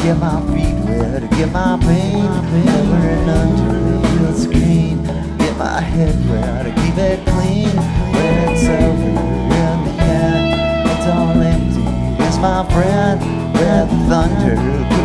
get my feet wet, to get my pain over and under, feel screen. Get my head wet, to keep it clean. When it's over in the end, it's all empty. It's my friend, red thunder.